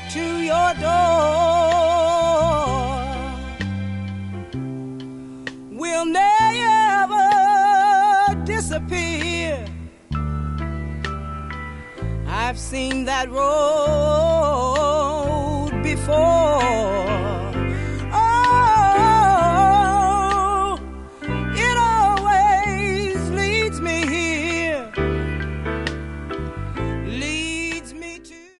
to your door will never disappear. I've seen that road before.